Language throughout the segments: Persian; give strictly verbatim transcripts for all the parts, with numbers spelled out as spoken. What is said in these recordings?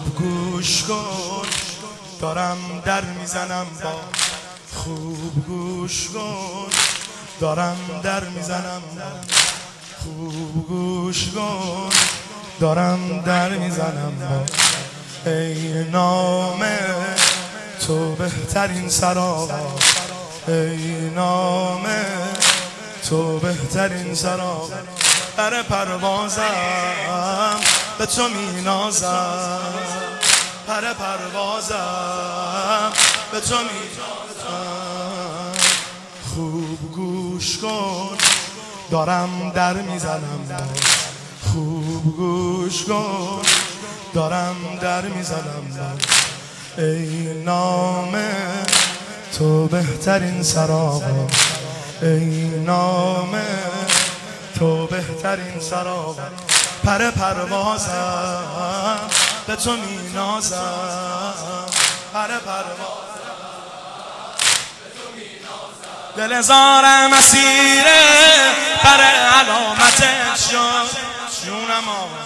خوب گوش کن دارم در میزنم با خوب گوش کن دارم در میزنم با خوب گوش کن دارم در میزنم با ای نام تو بهترین سراغ ای نام تو بهترین سراغ در پروازم به تو می نازم پر پروازم به تو می نازم خوب گوش کن دارم در میزنم خوب گوش کن دارم در میزنم ای نام تو بهترین سراغ ای نام تو بهترین سراغ پر پروازم به تو می نازم پر پروازم به تو می نازم دل زارم اسیره پر علامتت شد جونم آقا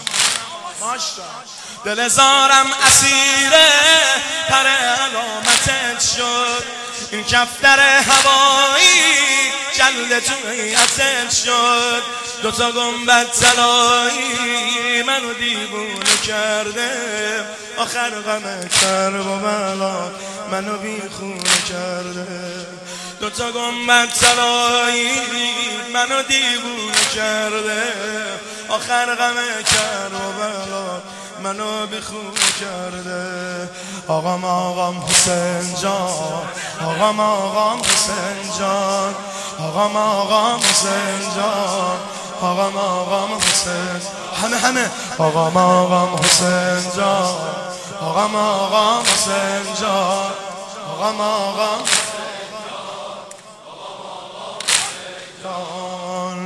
دل زارم اسیره پر علامتت شد این کفتر هوایی جلد تویتت شد دوتا گنبد طلایی منو دیوونه کرده آخر غم کرب و بلا منو بیخونه کرده دوتا گنبد طلایی منو دیوونه کرده آخر غم کرب و بلا منو بیخونه کرده آقام آقام حسین جان آقام آقام حسین جان آقام آقام حسین جان آقام آقام حسین همه همه آقام آقام حسین جان آقام آقام حسین جان آقام آقام جان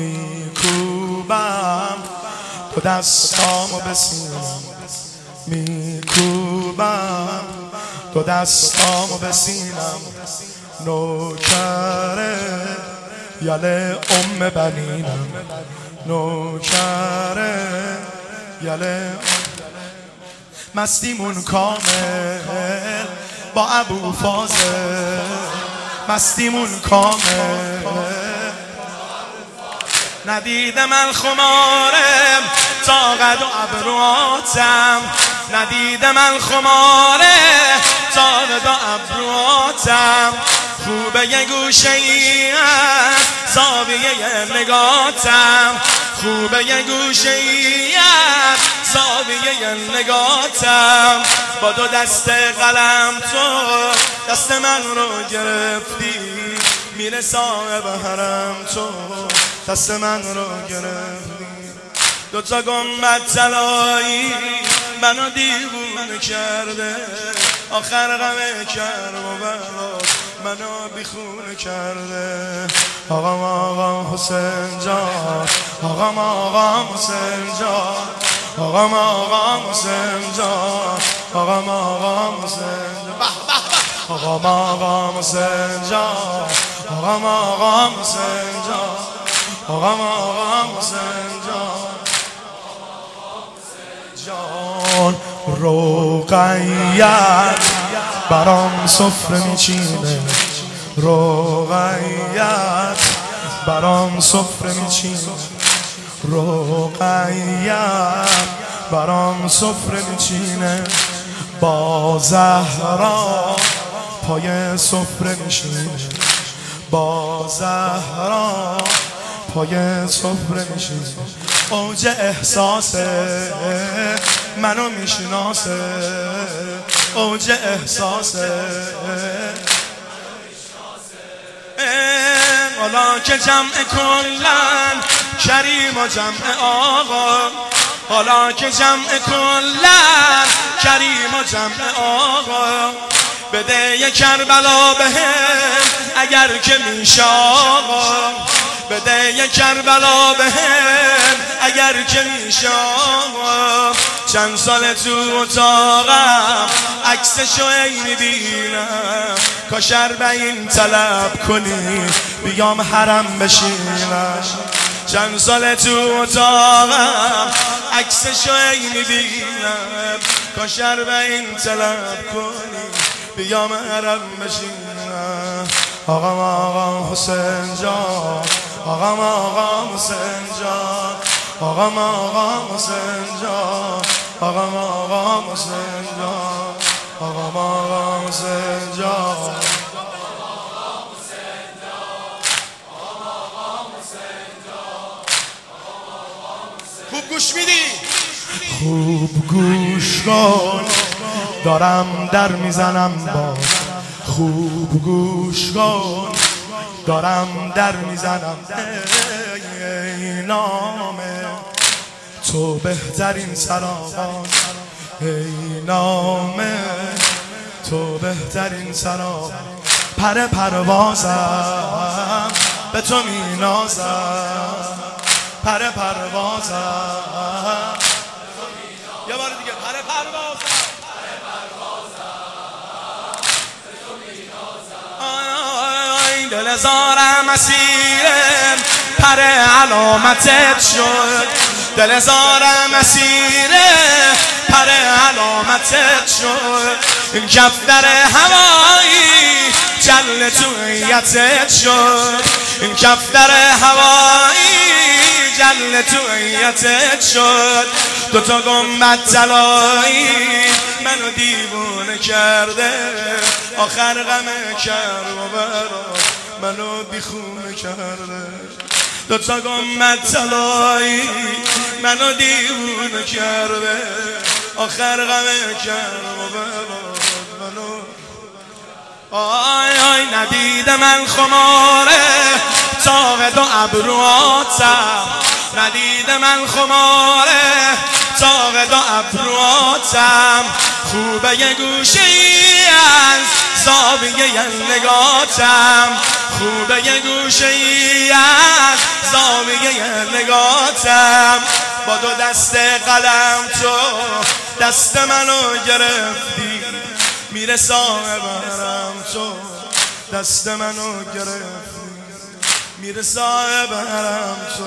میکوبم تو دستامو به سینم میکوبم تو دستامو به سینم نوکره یله ام بنینم نوکره یله مستیمون کامل با ابو فاضل مستیمون کامل ندیدم الخمارم تا قد و ابرواتم ندیدم الخماره تا قد و ابرواتم خوبه یه گوشه ای از زاویه نگاتم خوبه یه گوشه ای از زاویه نگاتم با دو دست قلم تو دست من رو گرفتی میره صاحب حرم تو دست من رو گرفتی دوتا گنبد طلایی منو دیوونه کرده آخر غم کرب و بلا منو بیخونه کرده آقام آقام حسین جان آقام آقام حسین جان آقام آقام حسین جان آقام آقام حسین جان آقام آقام حسین جان آقام آقام حسین جان آقام آقام حسین جان جان رقیت برام سفره میچینه رقیت برام سفره میچینه رقیت برام سفره میچینه با زهرا پای سفره میشینه با زهرا پای سفره میشینه اوج احساسه منو میشناسه اوج احساسه حالا که جمع کلن کریم و جمع آقا حالا که جمع کلن کریم و جمع آقا بده یه کربلا بهم اگر که میشه آقا بده یه کربلا بهم اگر که میشه آقا چند سال تو اتاقم عکسشو ای میبینم کاش اربعین طلب کنی بیام حرم بشینم چند سال تو اتاقم عکسشو ای میبینم کاش اربعین طلب کنی بیام حرم بشینم آقام آقام حسین جان آقام آقام حسین جان آقام آقام حسین جان آقام آقام حسین جان آقام آقام حسین جان خوب گوش میدی خوب گوش کن دارم در میزنم باز خوب گوش کن دارم در میزنم ای نام تو بهترین سراغان ای نام تو بهترین سراغان پر پروازم به تو مینازم پر پروازم یه بار دیگه پر پروازم دل زارم اسیرم پر علامتت شد دل زارم اسیرم پر علامتت شد این کفتر هوایی جل تویتت شد این کفتر هوایی جل تویتت شد دوتا گنبد طلایی منو دیوونه کرده آخر غم کربلا منو بیخونه کرده دوتا گنبد طلایی منو دیوونه کرده آخر غم کربلا منو آی آی ندیده من خماره تاق دو ابرواتم ندیده من خماره تاق دو ابرواتم خوبه یه گوشه ای از زاویه ی نگاتم خوبه یه گوشه ای از زاویه ی نگاتم با دو دست قلم تو دست منو گرفتی میره صاحبرم تو دست منو گرفتی میره صاحبرم تو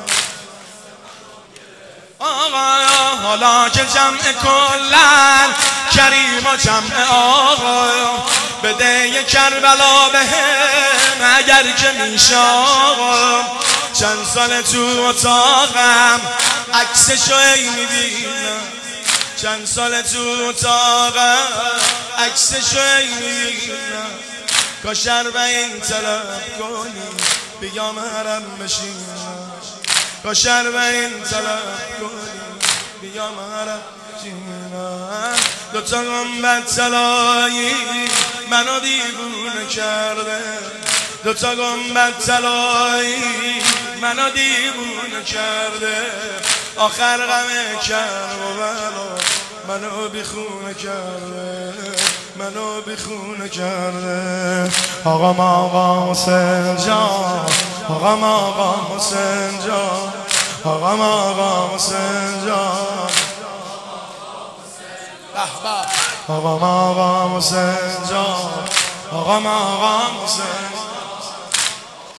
آقا حالا که جمع کلن کریم و جمع آقا بده یه کربلا به هم اگر که میشه آقا چند سال تو اتاقم عکسشو ای میبینم چند سال تو اتاقم عکسشو ای میبینم کاش اربعین طلب کنی بیام حرم بشینم کاش اربعین طلب کنی بیام حرم بشینم دوتا گنبد طلایی منو دیوونه کرده دوتا گنبد طلایی منو دیوونه کرده آخر غم کربلا منو بیخونه کرده منو بیخونه کرده آقام آقا حسین جان آقام آقا حسین جان آقام آقا حسین جان آقام آقا حسین جان آقام آقا حسین